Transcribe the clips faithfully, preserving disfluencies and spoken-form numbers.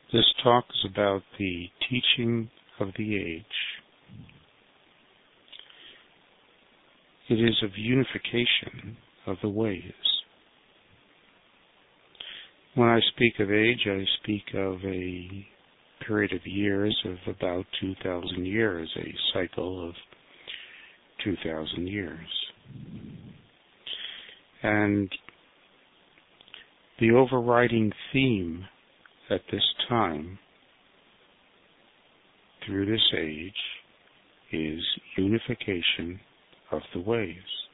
This talk is about the teaching of the age. It is of unification of the ways. When I speak of age, I speak of a period of years of about two thousand years, a cycle of two thousand years. And the overriding theme at this time, through this age, is unification of the ways.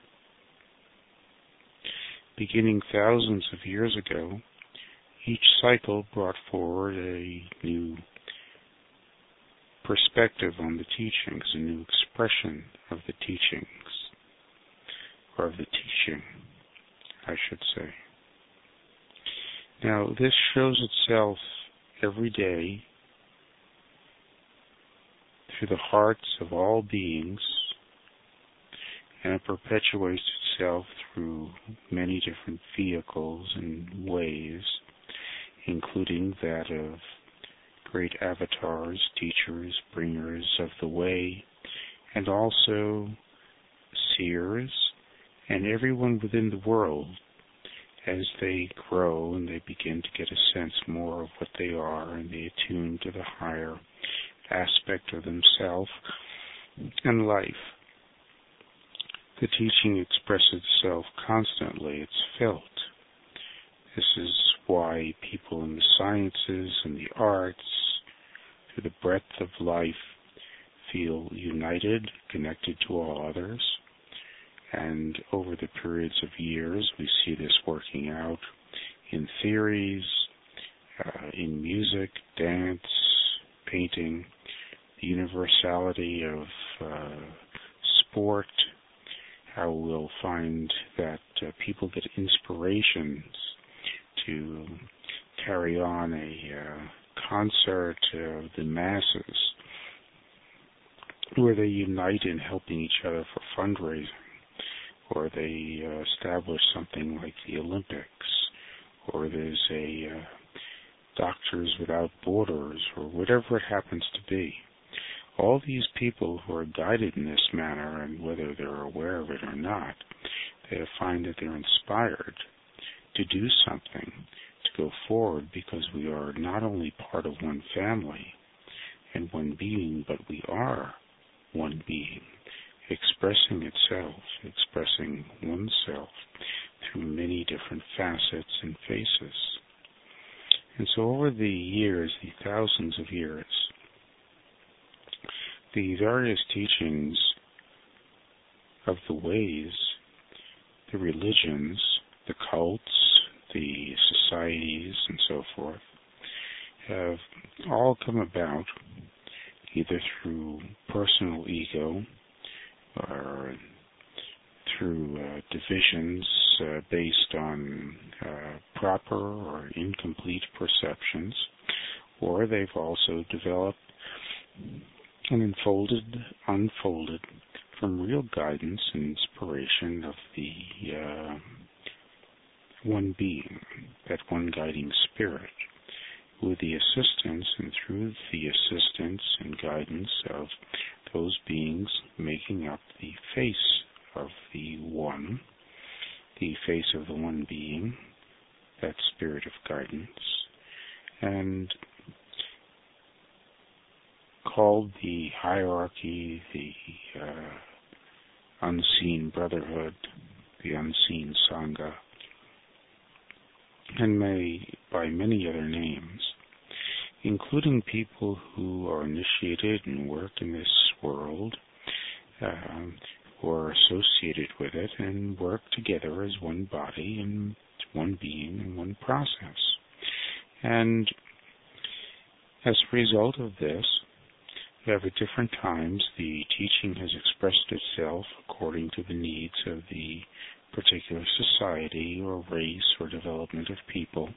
Beginning thousands of years ago, each cycle brought forward a new perspective on the teachings, a new expression of the teachings, or of the teaching, I should say. Now, this shows itself every day through the hearts of all beings, and it perpetuates itself through many different vehicles and ways, including that of great avatars, teachers, bringers of the way, and also seers, and everyone within the world, as they grow and they begin to get a sense more of what they are, and they attune to the higher aspect of themselves and life. The teaching expresses itself constantly. It's felt. This is why people in the sciences and the arts, through the breadth of life, feel united, connected to all others. And over the periods of years, we see this working out in theories, uh, in music, dance, painting, the universality of uh, sport, how we'll find that uh, people get inspirations to carry on a uh, concert of the masses, where they unite in helping each other for fundraising, or they uh, establish something like the Olympics, or there's a uh, Doctors Without Borders, or whatever it happens to be. All these people who are guided in this manner, and whether they're aware of it or not, they find that they're inspired to do something, to go forward, because we are not only part of one family and one being, but we are one being, expressing itself, expressing oneself through many different facets and faces. And so over the years, the thousands of years, the various teachings of the ways, the religions, the cults, the societies, and so forth, have all come about either through personal ego or through uh, divisions uh, based on uh, proper or incomplete perceptions, or they've also developed and unfolded, unfolded from real guidance and inspiration of the uh, one being, that one guiding spirit, with the assistance and through the assistance and guidance of those beings making up the face of the one, the face of the one being, that spirit of guidance, and called the hierarchy, the uh, unseen brotherhood, the unseen Sangha, and may by many other names, including people who are initiated and work in this world, uh, who are associated with it and work together as one body and one being and one process. And as a result of this, we have at different times the teaching has expressed itself according to the needs of the particular society or race or development of people,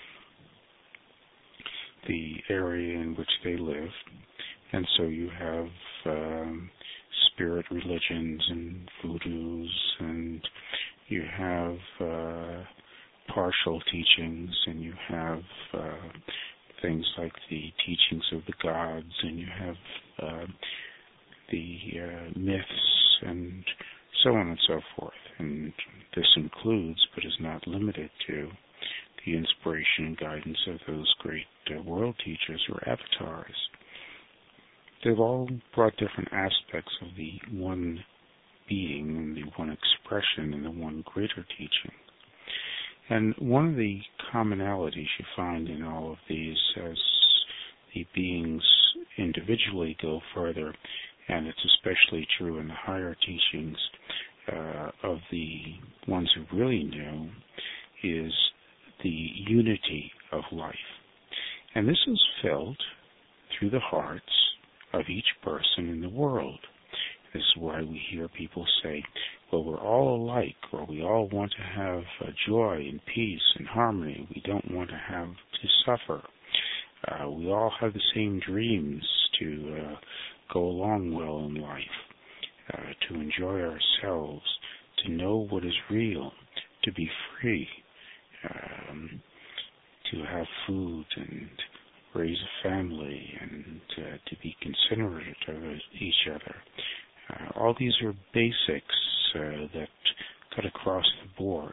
the area in which they live. And so you have um, spirit religions and voodoos, and you have uh, partial teachings, and you have uh, things like the teachings of the gods, and you have uh, the uh, myths, and so on and so forth. And this includes, but is not limited to, the inspiration and guidance of those great uh, world teachers or avatars. They've all brought different aspects of the one being and the one expression and the one greater teaching. And one of the commonalities you find in all of these, as the beings individually go further, and it's especially true in the higher teachings uh, of the ones who really know, is the unity of life. And this is felt through the hearts of each person in the world. This is why we hear people say, well, we're all alike, or we all want to have uh, joy and peace and harmony. We don't want to have to suffer. Uh, we all have the same dreams to uh, go along well in life, uh, to enjoy ourselves, to know what is real, to be free, um, to have food and raise a family, and uh, to be considerate of each other. Uh, all these are basics uh, that cut across the board.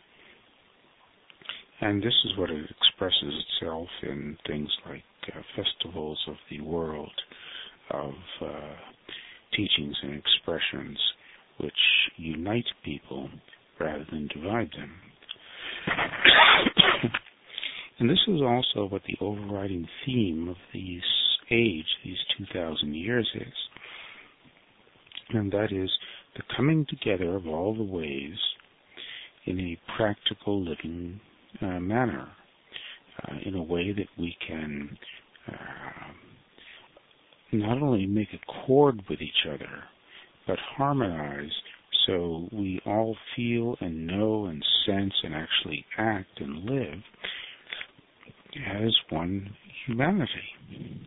And this is what it expresses itself in things like uh, festivals of the world, of uh, teachings and expressions which unite people rather than divide them. And this is also what the overriding theme of these age, these two thousand years is. And that is the coming together of all the ways in a practical living uh, manner, uh, in a way that we can uh, not only make accord with each other, but harmonize so we all feel and know and sense and actually act and live as one humanity,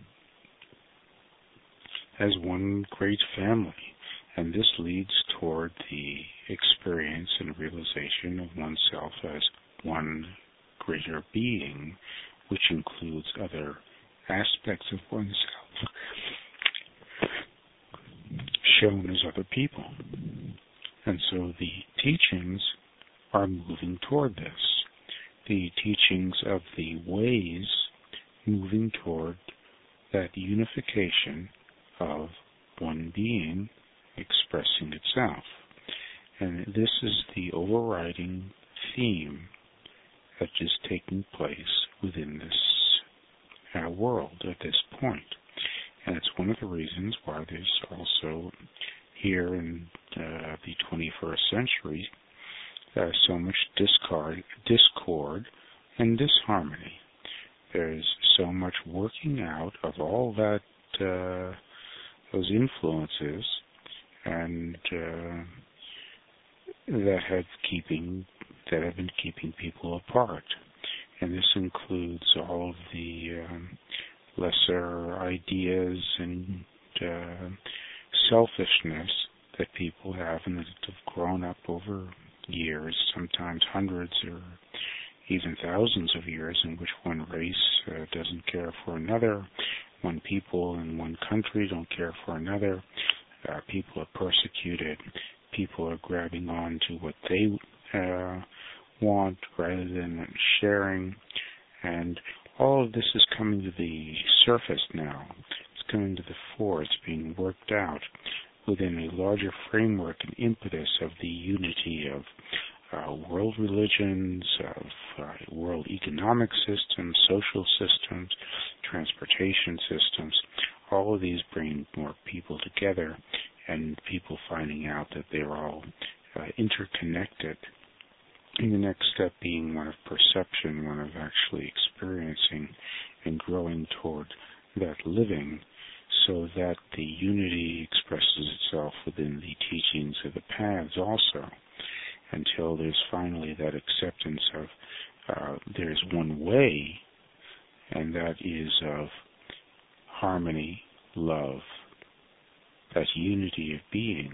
as one great family. And this leads toward the experience and realization of oneself as one greater being, which includes other aspects of oneself shown as other people. And so the teachings are moving toward this. The teachings of the ways moving toward that unification of one being expressing itself. And this is the overriding theme that is taking place within this uh, world at this point. And it's one of the reasons why there's also here in uh, the twenty-first century uh, so much discord, discord and disharmony. There's so much working out of all that uh, those influences and uh, that have keeping that have been keeping people apart. And this includes all of the um, lesser ideas and uh, selfishness that people have and that have grown up over years, sometimes hundreds or even thousands of years, in which one race uh, doesn't care for another, one people in one country don't care for another, uh, people are persecuted, people are grabbing on to what they uh, want rather than sharing, and all of this is coming to the surface now. It's coming to the fore. It's being worked out within a larger framework and impetus of the unity of uh, world religions, of uh, world economic systems, social systems, transportation systems. All of these bring more people together, and people finding out that they're all uh, interconnected. And the next step being one of perception, one of actually experiencing and growing toward that living, so that the unity expresses itself within the teachings of the paths also, until there's finally that acceptance of uh, there's one way, and that is of harmony, love, that unity of being.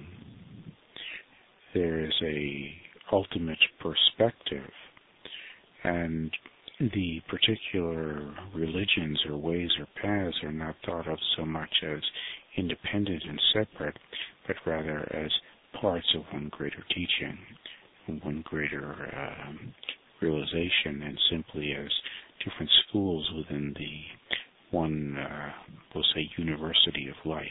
There is a ultimate perspective, and the particular religions or ways or paths are not thought of so much as independent and separate, but rather as parts of one greater teaching, one greater um, realization, and simply as different schools within the one, uh, we'll say, university of life.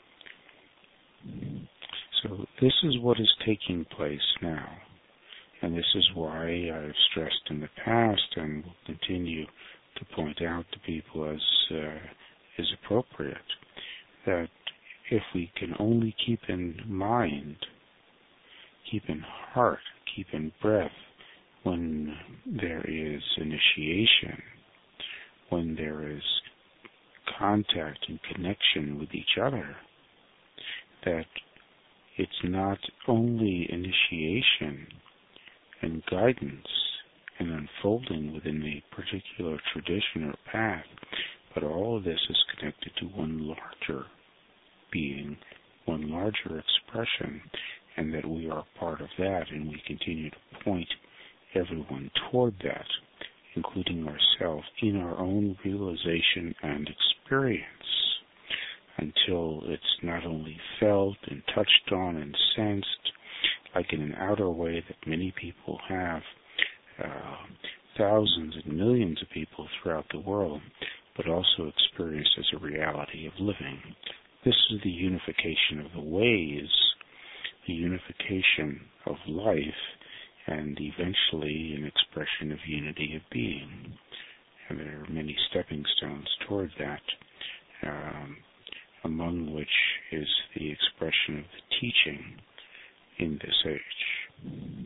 So this is what is taking place now. And this is why I've stressed in the past and will continue to point out to people as uh, is appropriate, that if we can only keep in mind, keep in heart, keep in breath when there is initiation, when there is contact and connection with each other, that it's not only initiation and guidance and unfolding within a particular tradition or path, but all of this is connected to one larger being, one larger expression, and that we are part of that, and we continue to point everyone toward that, including ourselves, in our own realization and experience, until it's not only felt and touched on and sensed, like in an outer way that many people have, uh, thousands and millions of people throughout the world, but also experienced as a reality of living. This is the unification of the ways, the unification of life, and eventually an expression of unity of being. And there are many stepping stones toward that, um, among which is the expression of the teaching in this age.